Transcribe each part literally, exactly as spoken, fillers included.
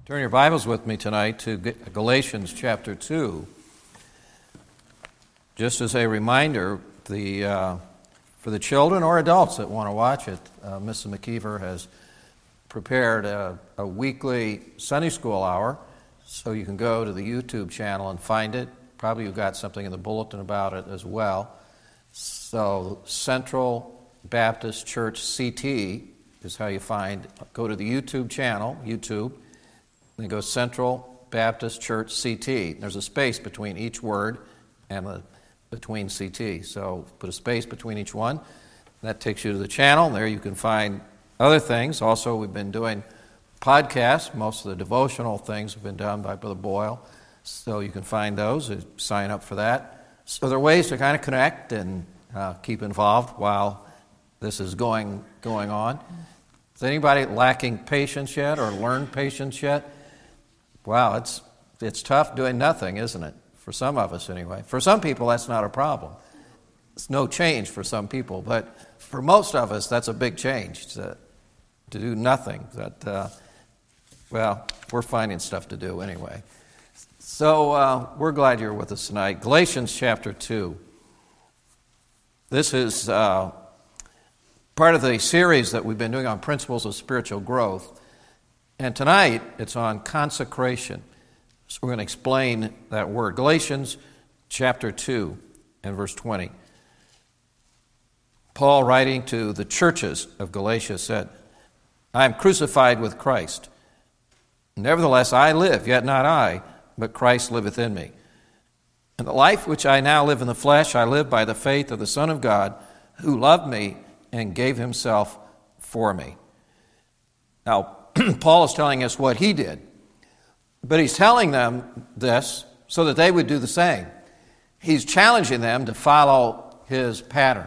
Turn your Bibles with me tonight to Galatians chapter two. Just as a reminder, the uh, for the children or adults that want to watch it, uh, Missus McKeever has prepared a, a weekly Sunday school hour, so you can go to the YouTube channel and find it. Probably you've got something in the bulletin about it as well. So Central Baptist Church C T is how you find, go to the YouTube channel, YouTube, then go Central Baptist Church C T. There's a space between each word and a, between C T. So put a space between each one. That takes you to the channel. There you can find other things. Also, we've been doing podcasts. Most of the devotional things have been done by Brother Boyle. So you can find those and sign up for that. So there are ways to kind of connect and uh, keep involved while this is going going on. Is anybody lacking patience yet or learned patience yet? Wow, it's it's tough doing nothing, isn't it? For some of us, anyway. For some people, that's not a problem. It's no change for some people, but for most of us, that's a big change to, to do nothing. That uh, well, we're finding stuff to do anyway. So uh, we're glad you're with us tonight. Galatians chapter two. This is uh, part of the series that we've been doing on principles of spiritual growth. And tonight, it's on consecration. So we're going to explain that word. Galatians chapter two and verse twenty. Paul, writing to the churches of Galatia, said, I am crucified with Christ. Nevertheless, I live, yet not I, but Christ liveth in me. And the life which I now live in the flesh, I live by the faith of the Son of God, who loved me and gave himself for me. Now, Paul is telling us what he did, but he's telling them this so that they would do the same. He's challenging them to follow his pattern.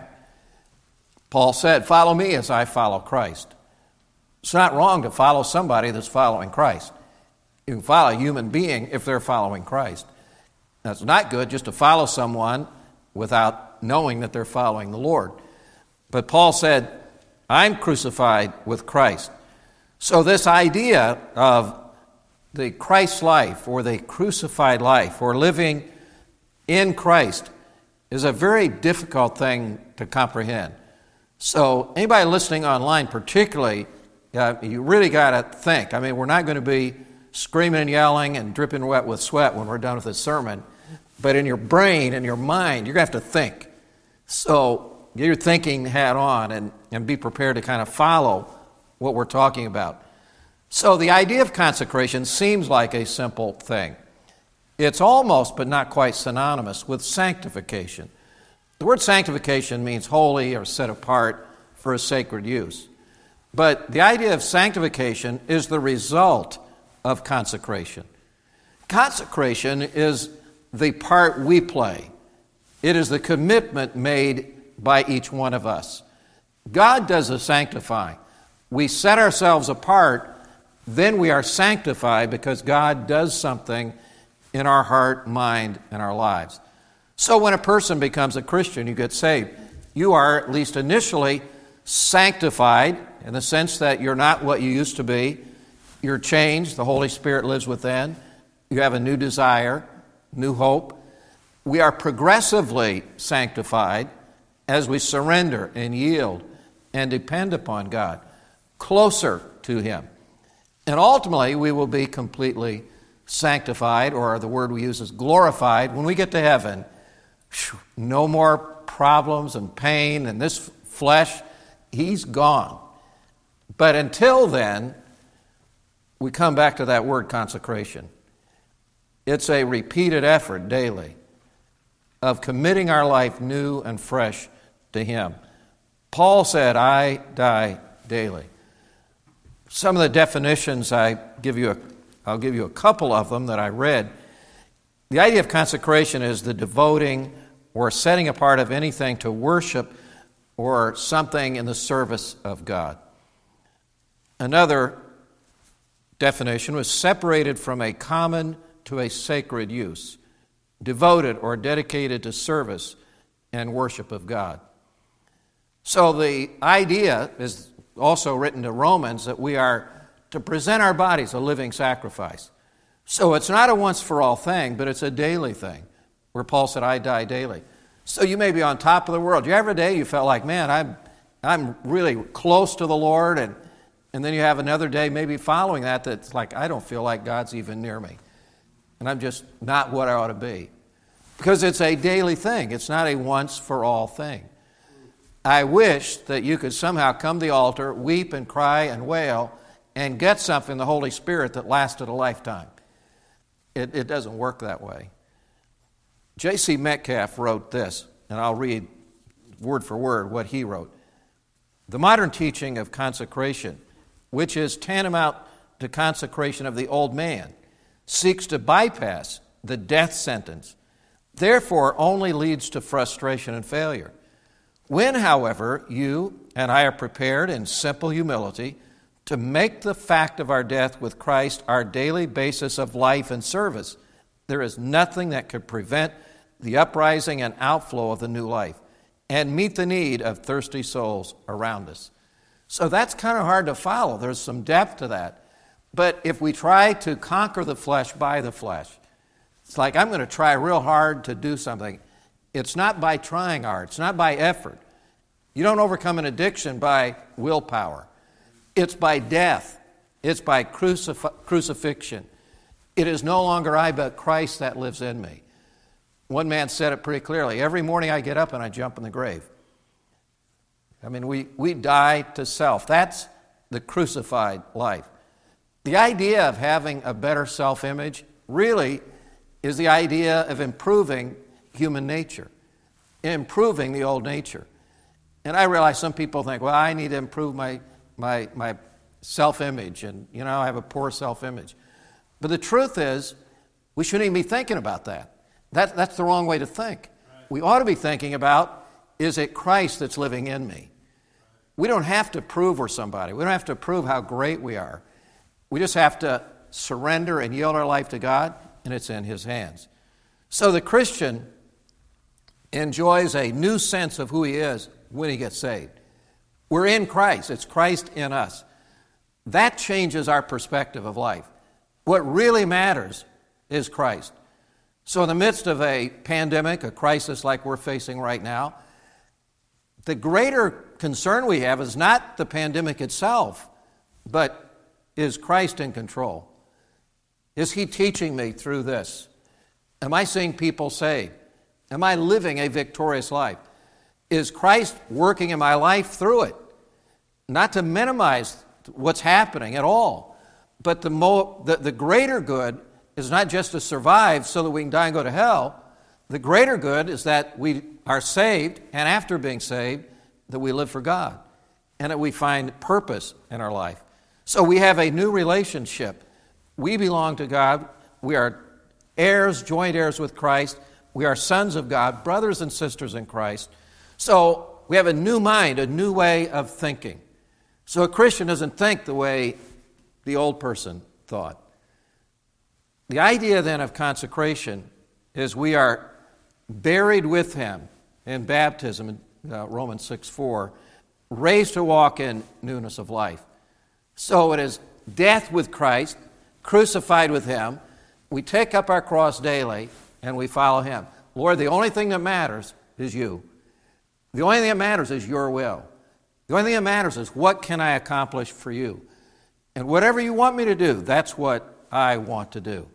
Paul said, follow me as I follow Christ. It's not wrong to follow somebody that's following Christ. You can follow a human being if they're following Christ. Now, it's not good just to follow someone without knowing that they're following the Lord. But Paul said, I'm crucified with Christ. So this idea of the Christ life or the crucified life or living in Christ is a very difficult thing to comprehend. So anybody listening online particularly, uh, you really got to think. I mean, we're not going to be screaming and yelling and dripping wet with sweat when we're done with this sermon. But in your brain and your mind, you're going to have to think. So get your thinking hat on and, and be prepared to kind of follow what we're talking about. So the idea of consecration seems like a simple thing. It's almost, but not quite synonymous with sanctification. The word sanctification means holy or set apart for a sacred use. But the idea of sanctification is the result of consecration. Consecration is the part we play. It is the commitment made by each one of us. God does the sanctifying. We set ourselves apart, then we are sanctified because God does something in our heart, mind, and our lives. So when a person becomes a Christian, you get saved, you are at least initially sanctified in the sense that you're not what you used to be. You're changed. The Holy Spirit lives within. You have a new desire, new hope. We are progressively sanctified as we surrender and yield and depend upon God, closer to Him. And ultimately, we will be completely sanctified, or the word we use is glorified. When we get to heaven, no more problems and pain, and this flesh, He's gone. But until then, we come back to that word consecration. It's a repeated effort daily of committing our life new and fresh to Him. Paul said, I die daily. Some of the definitions I give you, a, I'll give you a couple of them that I read. The idea of consecration is the devoting or setting apart of anything to worship or something in the service of God. Another definition was separated from a common to a sacred use, devoted or dedicated to service and worship of God. So the idea is also written to Romans that we are to present our bodies a living sacrifice. So it's not a once-for-all thing, but it's a daily thing, where Paul said, I die daily. So you may be on top of the world. You ever a day you felt like, man, I'm, I'm really close to the Lord, and, and then you have another day maybe following that that's like, I don't feel like God's even near me. And I'm just not what I ought to be. Because it's a daily thing. It's not a once-for-all thing. I wish that you could somehow come to the altar, weep and cry and wail, and get something in the Holy Spirit that lasted a lifetime. It, it doesn't work that way. J C Metcalf wrote this, and I'll read word for word what he wrote. The modern teaching of consecration, which is tantamount to consecration of the old man, seeks to bypass the death sentence, therefore only leads to frustration and failure. When, however, you and I are prepared in simple humility to make the fact of our death with Christ our daily basis of life and service, there is nothing that could prevent the uprising and outflow of the new life and meet the need of thirsty souls around us. So that's kind of hard to follow. There's some depth to that. But if we try to conquer the flesh by the flesh, it's like I'm going to try real hard to do something. It's not by trying hard. It's not by effort. You don't overcome an addiction by willpower. It's by death. It's by crucif- crucifixion. It is no longer I, but Christ that lives in me. One man said it pretty clearly. Every morning I get up and I jump in the grave. I mean, we, we die to self. That's the crucified life. The idea of having a better self-image really is the idea of improving human nature, improving the old nature. And I realize some people think, well, I need to improve my, my, my self-image, and, you know, I have a poor self-image. But the truth is, we shouldn't even be thinking about that. That that's the wrong way to think. We ought to be thinking about, is it Christ that's living in me? We don't have to prove we're somebody. We don't have to prove how great we are. We just have to surrender and yield our life to God, and it's in His hands. So the Christian enjoys a new sense of who he is when he gets saved. We're in Christ. It's Christ in us. That changes our perspective of life. What really matters is Christ. So in the midst of a pandemic, a crisis like we're facing right now, the greater concern we have is not the pandemic itself, but is Christ in control? Is He teaching me through this? Am I seeing people saved? Am I living a victorious life? Is Christ working in my life through it? Not to minimize what's happening at all, but the, mo- the, the greater good is not just to survive so that we can die and go to hell. The greater good is that we are saved, and after being saved, that we live for God, and that we find purpose in our life. So we have a new relationship. We belong to God. We are heirs, joint heirs with Christ. We are sons of God, brothers and sisters in Christ. So we have a new mind, a new way of thinking. So a Christian doesn't think the way the old person thought. The idea then of consecration is we are buried with Him in baptism, uh, Romans six four, raised to walk in newness of life. So it is death with Christ, crucified with Him. We take up our cross daily and we follow Him. Lord, the only thing that matters is You. The only thing that matters is Your will. The only thing that matters is what can I accomplish for You. And whatever You want me to do, that's what I want to do.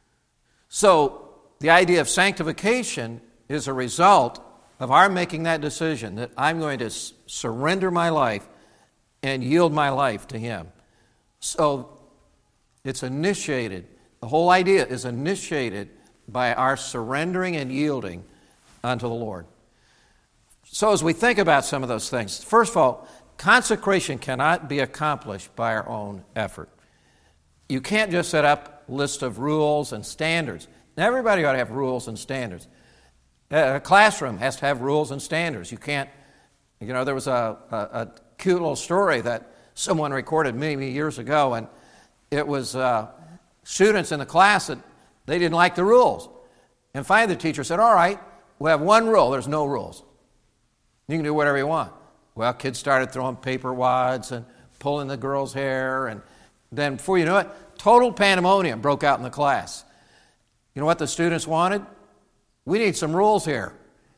So the idea of sanctification is a result of our making that decision that I'm going to s- surrender my life and yield my life to Him. So it's initiated, the whole idea is initiated by our surrendering and yielding unto the Lord. So as we think about some of those things, first of all, consecration cannot be accomplished by our own effort. You can't just set up a list of rules and standards. Now, everybody ought to have rules and standards. A classroom has to have rules and standards. You can't, you know, there was a, a, a cute little story that someone recorded many, many years ago, and it was uh, students in the class that they didn't like the rules. And finally the teacher said, all right, we'll have one rule. There's no rules. You can do whatever you want. Well, kids started throwing paper wads and pulling the girls' hair, and Then before you know it, total pandemonium broke out in the class. You know what the students wanted? We need some rules here.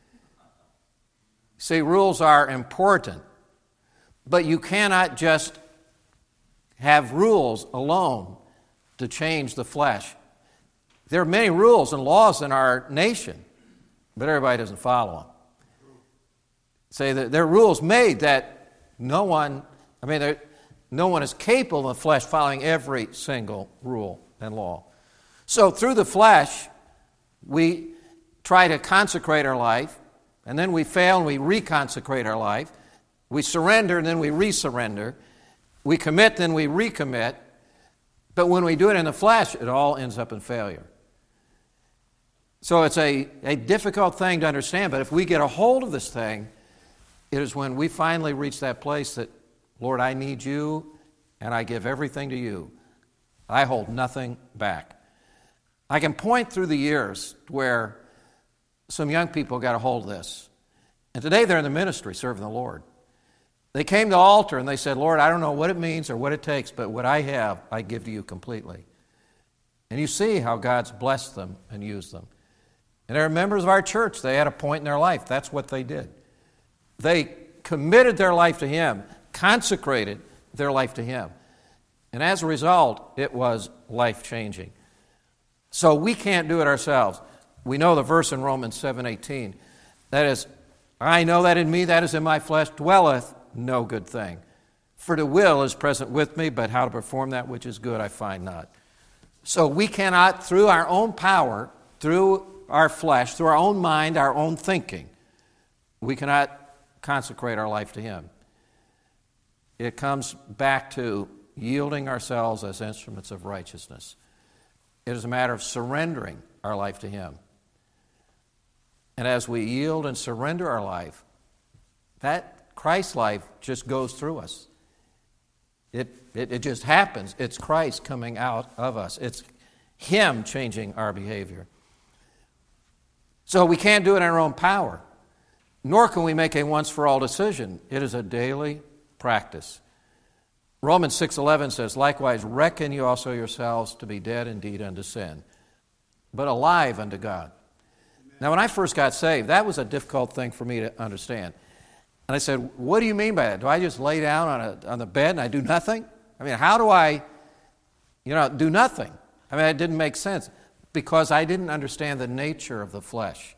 See, rules are important, but you cannot just have rules alone to change the flesh. There are many rules and laws in our nation, but everybody doesn't follow them. Say that there are rules made that no one, I mean, no one is capable of the flesh following every single rule and law. So through the flesh, we try to consecrate our life, and then we fail and we reconsecrate our life. We surrender and then we resurrender. We commit, then we recommit. But when we do it in the flesh, it all ends up in failure. So it's a, a difficult thing to understand, but if we get a hold of this thing, it is when we finally reach that place that, Lord, I need you, and I give everything to you. I hold nothing back. I can point through the years where some young people got a hold of this. And today they're in the ministry serving the Lord. They came to the altar and they said, Lord, I don't know what it means or what it takes, but what I have, I give to you completely. And you see how God's blessed them and used them. And they're members of our church. They had a point in their life. That's what they did. They committed their life to Him, consecrated their life to Him. And as a result, it was life-changing. So we can't do it ourselves. We know the verse in Romans seven eighteen. That is, I know that in me, that is in my flesh, dwelleth no good thing. For the will is present with me, but how to perform that which is good I find not. So we cannot, through our own power, through our flesh, through our own mind, our own thinking, we cannot consecrate our life to Him. It comes back to yielding ourselves as instruments of righteousness. It is a matter of surrendering our life to Him. And as we yield and surrender our life, that Christ life just goes through us. It, it, it just happens. It's Christ coming out of us. It's Him changing our behavior. So we can't do it in our own power, nor can we make a once-for-all decision. It is a daily practice. Romans six eleven says, likewise, reckon you also yourselves to be dead indeed unto sin, but alive unto God. Amen. Now, when I first got saved, that was a difficult thing for me to understand. And I said, what do you mean by that? Do I just lay down on, a, on the bed and I do nothing? I mean, how do I, you know, do nothing? I mean, it didn't make sense because I didn't understand the nature of the flesh.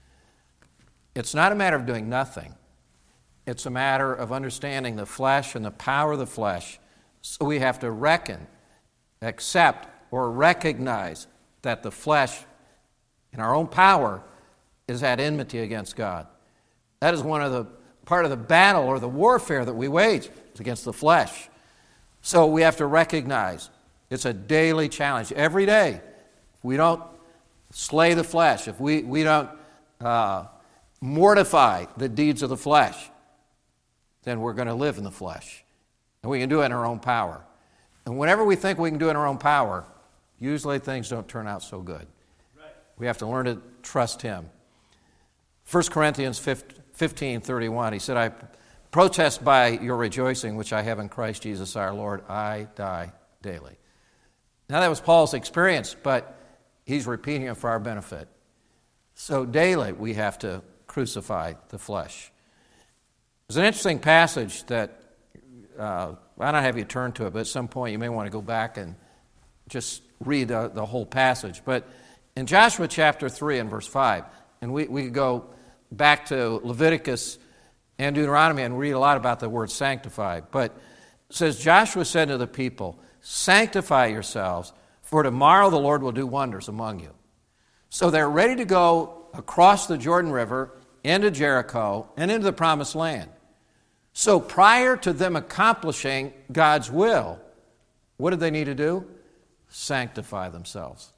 It's not a matter of doing nothing. It's a matter of understanding the flesh and the power of the flesh. So we have to reckon, accept, or recognize that the flesh, in our own power, is at enmity against God. That is one of the part of the battle or the warfare that we wage is against the flesh. So we have to recognize it's a daily challenge. Every day, if we don't slay the flesh, if we, we don't uh, mortify the deeds of the flesh, then we're going to live in the flesh. And we can do it in our own power. And whenever we think we can do it in our own power, usually things don't turn out so good. Right. We have to learn to trust Him. First Corinthians fifteen thirty-one, he said, I protest by your rejoicing, which I have in Christ Jesus our Lord, I die daily. Now that was Paul's experience, but he's repeating it for our benefit. So daily we have to crucify the flesh. There's an interesting passage that, uh, I don't have you turn to it, but at some point you may want to go back and just read the, the whole passage. But in Joshua chapter three and verse five, and we, we could go back to Leviticus and Deuteronomy and read a lot about the word sanctify. But it says, Joshua said to the people, sanctify yourselves, for tomorrow the Lord will do wonders among you. So they're ready to go across the Jordan River into Jericho and into the promised land. So prior to them accomplishing God's will, what did they need to do? Sanctify themselves.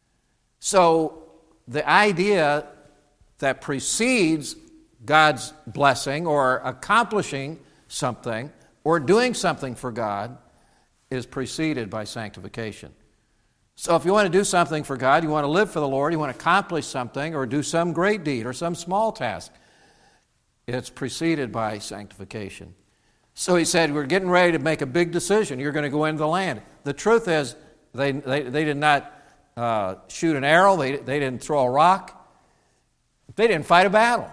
So the idea that precedes God's blessing or accomplishing something or doing something for God is preceded by sanctification. So if you want to do something for God, you want to live for the Lord, you want to accomplish something or do some great deed or some small task, it's preceded by sanctification. So he said, we're getting ready to make a big decision. You're going to go into the land. The truth is, they, they, they did not uh, shoot an arrow. They, they didn't throw a rock. They didn't fight a battle.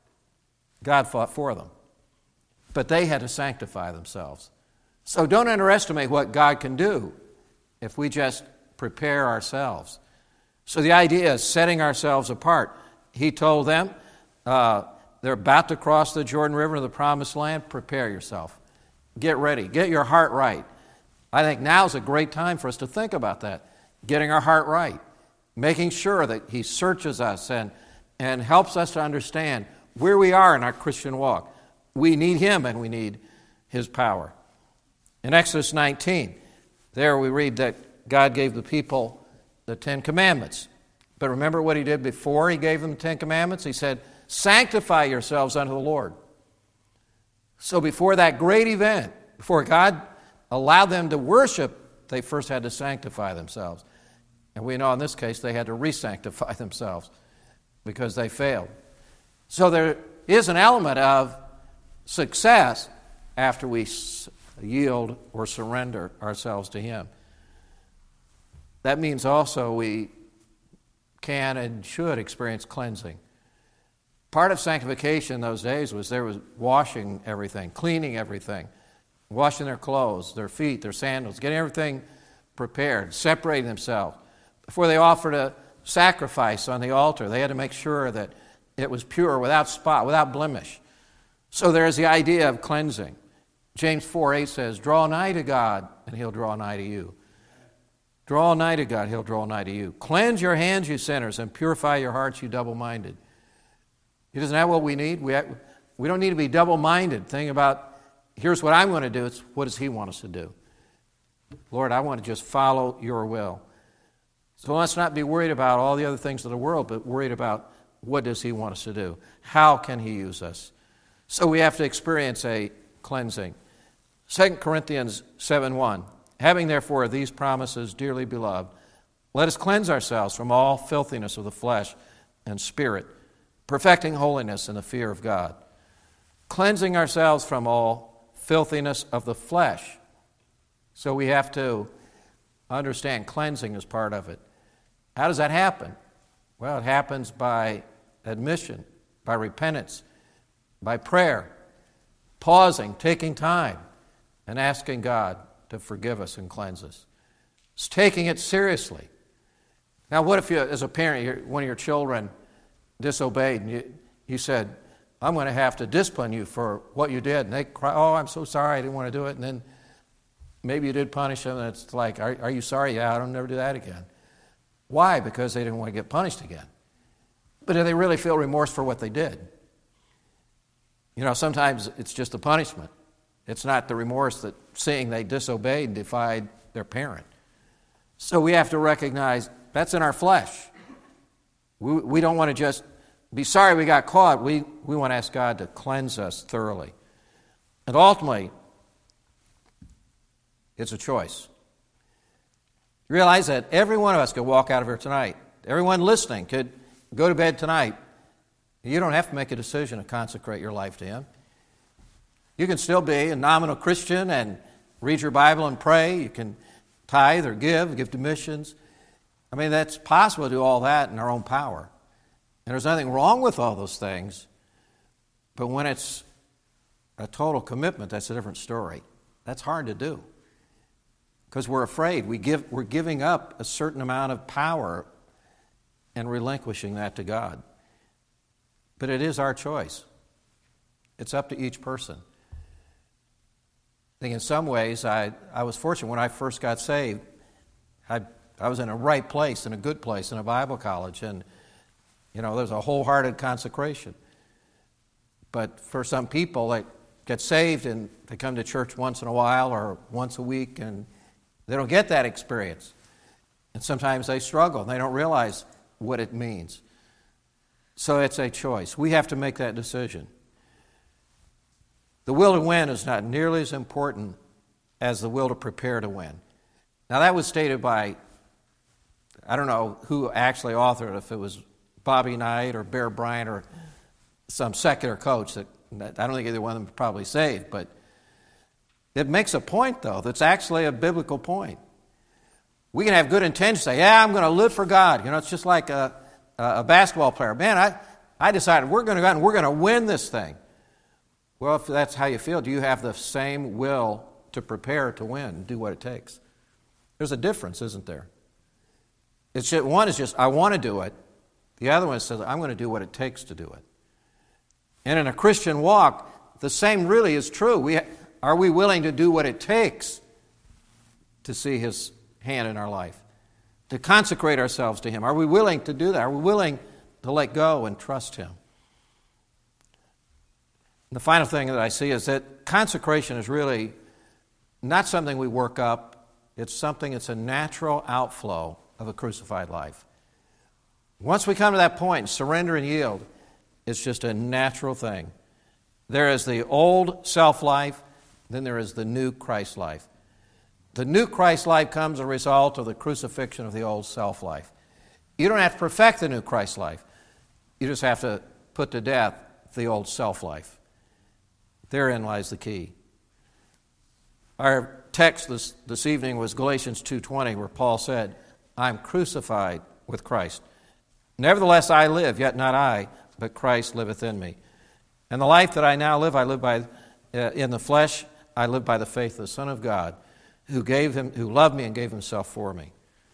God fought for them. But they had to sanctify themselves. So don't underestimate what God can do if we just prepare ourselves. So the idea is setting ourselves apart. He told them, uh, they're about to cross the Jordan River to the Promised Land. Prepare yourself. Get ready. Get your heart right. I think now's a great time for us to think about that. Getting our heart right. Making sure that He searches us and, and helps us to understand where we are in our Christian walk. We need Him and we need His power. In Exodus nineteen, there we read that God gave the people the Ten Commandments. But remember what He did before He gave them the Ten Commandments? He said, sanctify yourselves unto the Lord. So before that great event, before God allowed them to worship, they first had to sanctify themselves. And we know in this case they had to re-sanctify themselves because they failed. So there is an element of success after we yield or surrender ourselves to Him. That means also we can and should experience cleansing. Part of sanctification in those days was there was washing everything, cleaning everything, washing their clothes, their feet, their sandals, getting everything prepared, separating themselves. Before they offered a sacrifice on the altar, they had to make sure that it was pure, without spot, without blemish. So there's the idea of cleansing. James four eight says, draw nigh to God, and He'll draw nigh to you. Draw nigh to God, He'll draw nigh to you. Cleanse your hands, you sinners, and purify your hearts, you double-minded. Isn't that what we need? We, have, we don't need to be double-minded, thinking about, here's what I'm going to do. It's what does He want us to do? Lord, I want to just follow your will. So let's not be worried about all the other things of the world, but worried about what does He want us to do? How can He use us? So we have to experience a cleansing. Second Corinthians seven one, having therefore these promises, dearly beloved, let us cleanse ourselves from all filthiness of the flesh and spirit, perfecting holiness in the fear of God. Cleansing ourselves from all filthiness of the flesh. So we have to understand cleansing is part of it. How does that happen? Well, it happens by admission, by repentance, by prayer, pausing, taking time, and asking God to forgive us and cleanse us. It's taking it seriously. Now, what if you, as a parent, one of your children disobeyed and you, you said, I'm going to have to discipline you for what you did. And they cry, oh, I'm so sorry, I didn't want to do it. And then maybe you did punish them, and it's like, are, are you sorry? Yeah, I don't never do that again. Why? Because they didn't want to get punished again. But do they really feel remorse for what they did? You know, sometimes it's just a punishment. It's not the remorse that seeing they disobeyed and defied their parent. So we have to recognize that's in our flesh. We, we don't want to just be sorry we got caught. We, we want to ask God to cleanse us thoroughly. And ultimately, it's a choice. Realize that every one of us could walk out of here tonight. Everyone listening could go to bed tonight. You don't have to make a decision to consecrate your life to Him. You can still be a nominal Christian and read your Bible and pray. You can tithe or give, give to missions. I mean, that's possible to do all that in our own power. And there's nothing wrong with all those things. But when it's a total commitment, that's a different story. That's hard to do. Because we're afraid. We give, we're giving up a certain amount of power and relinquishing that to God. But it is our choice. It's up to each person. I think in some ways, I, I was fortunate when I first got saved. I, I was in a right place, in a good place, in a Bible college, and, you know, there's a wholehearted consecration. But for some people, they get saved and they come to church once in a while or once a week, and they don't get that experience. And sometimes they struggle, and they don't realize what it means. So it's a choice. We have to make that decision. The will to win is not nearly as important as the will to prepare to win. Now, that was stated by, I don't know who actually authored it, if it was Bobby Knight or Bear Bryant or some secular coach. That I don't think either one of them probably saved, but It makes a point, though, that's actually a biblical point. We can have good intentions, say, yeah, I'm going to live for God. You know, it's just like a, a basketball player. Man, I, I decided we're going to go out and we're going to win this thing. Well, if that's how you feel, do you have the same will to prepare to win and do what it takes? There's a difference, isn't there? It's just, one is just, I want to do it. The other one says, I'm going to do what it takes to do it. And in a Christian walk, the same really is true. We, are we willing to do what it takes to see His hand in our life? To consecrate ourselves to Him? Are we willing to do that? Are we willing to let go and trust Him? And the final thing that I see is that consecration is really not something we work up. It's something, it's a natural outflow of a crucified life. Once we come to that point, surrender and yield, it's just a natural thing. There is the old self-life, then there is the new Christ life. The new Christ life comes as a result of the crucifixion of the old self-life. You don't have to perfect the new Christ life. You just have to put to death the old self-life. Therein lies the key. Our text this, this evening was Galatians two twenty, where Paul said, I'm crucified with Christ. Nevertheless I live, yet not I, but Christ liveth in me. And the life that I now live, I live by uh, in the flesh, I live by the faith of the Son of God, who gave him, who loved me and gave himself for me.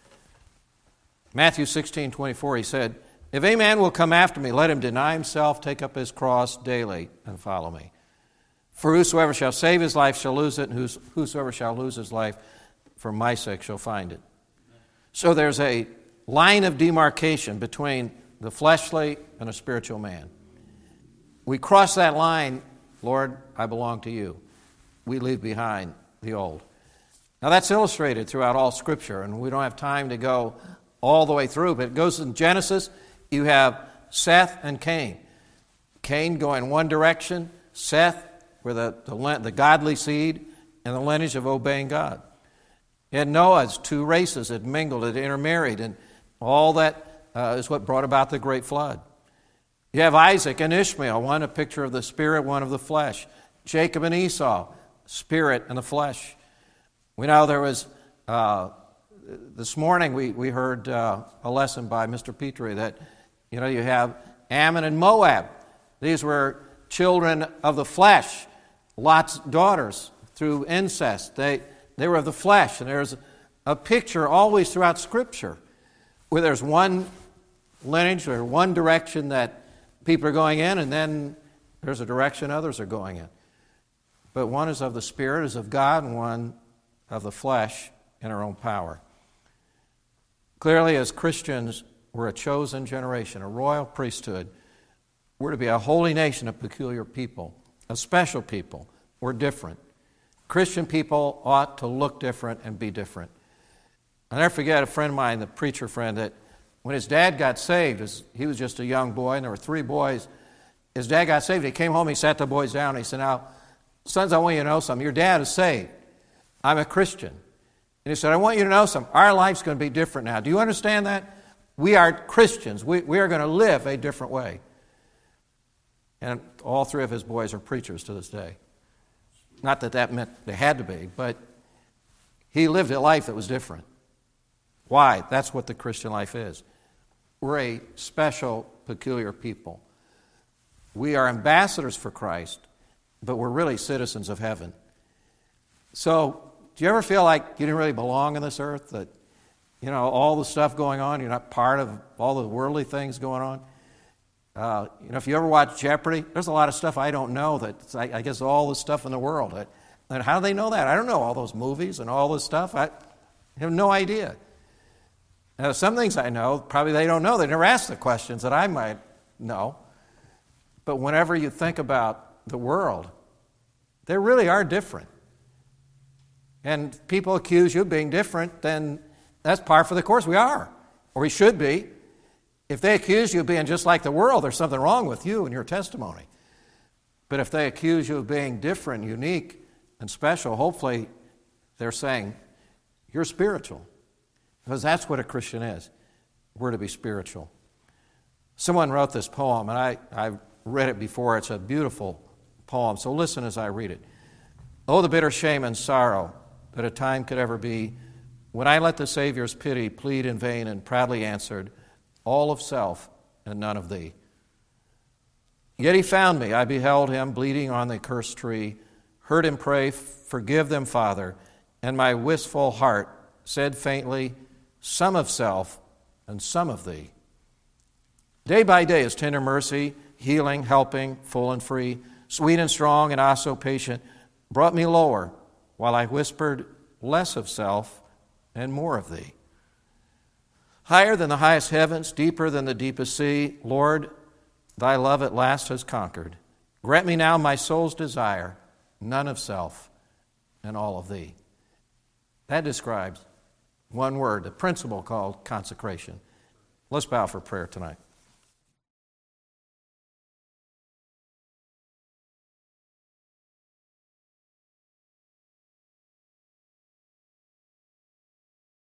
Matthew sixteen twenty-four, he said, if any man will come after me, let him deny himself, take up his cross daily, and follow me. For whosoever shall save his life shall lose it, and whosoever shall lose his life for my sake shall find it. So there's a line of demarcation between the fleshly and a spiritual man. We cross that line, Lord, I belong to you. We leave behind the old. Now that's illustrated throughout all Scripture, and we don't have time to go all the way through, but it goes in Genesis, you have Seth and Cain. Cain going one direction, Seth were the, the, the godly seed and the lineage of obeying God. And Noah's two races had mingled, had intermarried, and all that uh, is what brought about the great flood. You have Isaac and Ishmael, one a picture of the spirit, one of the flesh. Jacob and Esau, spirit and the flesh. We know there was, uh, this morning we, we heard uh, a lesson by Mister Petrie that, you know, you have Ammon and Moab. These were children of the flesh, Lot's daughters through incest. They, they were of the flesh, and there's a picture always throughout Scripture where there's one lineage or one direction that people are going in, and then there's a direction others are going in. But one is of the Spirit, is of God, and one of the flesh in our own power. Clearly, as Christians, we're a chosen generation, a royal priesthood. We're to be a holy nation, a peculiar people, a special people. We're different. Christian people ought to look different and be different. I'll never forget a friend of mine, the preacher friend, that when his dad got saved, he was just a young boy, and there were three boys. His dad got saved. He came home, he sat the boys down, and he said, now, sons, I want you to know something. Your dad is saved. I'm a Christian. And he said, I want you to know something. Our life's going to be different now. Do you understand that? We are Christians. We, we are going to live a different way. And all three of his boys are preachers to this day. Not that that meant they had to be, but he lived a life that was different. Why? That's what the Christian life is. We're a special, peculiar people. We are ambassadors for Christ, but we're really citizens of heaven. So, do you ever feel like you didn't really belong on this earth? That, you know, all the stuff going on, you're not part of all the worldly things going on? Uh, you know, if you ever watch Jeopardy, there's a lot of stuff I don't know that I, I guess all the stuff in the world. I, and how do they know that? I don't know all those movies and all this stuff. I have no idea. Now, some things I know, probably they don't know. They never ask the questions that I might know. But whenever you think about the world, they really are different. And people accuse you of being different, then that's par for the course. We are, or we should be. If they accuse you of being just like the world, there's something wrong with you and your testimony. But if they accuse you of being different, unique, and special, hopefully they're saying, you're spiritual. Because that's what a Christian is. We're to be spiritual. Someone wrote this poem, and I, I've read it before. It's a beautiful poem, so listen as I read it. Oh, the bitter shame and sorrow that a time could ever be when I let the Savior's pity plead in vain and proudly answered, all of self and none of thee. Yet he found me. I beheld him bleeding on the cursed tree, heard him pray, forgive them, Father, and my wistful heart said faintly, some of self and some of thee. Day by day his tender mercy, healing, helping, full and free, sweet and strong and also patient, brought me lower while I whispered less of self and more of thee. Higher than the highest heavens, deeper than the deepest sea, Lord, thy love at last has conquered. Grant me now my soul's desire, none of self and all of thee. That describes one word, the principle called consecration. Let's bow for prayer tonight.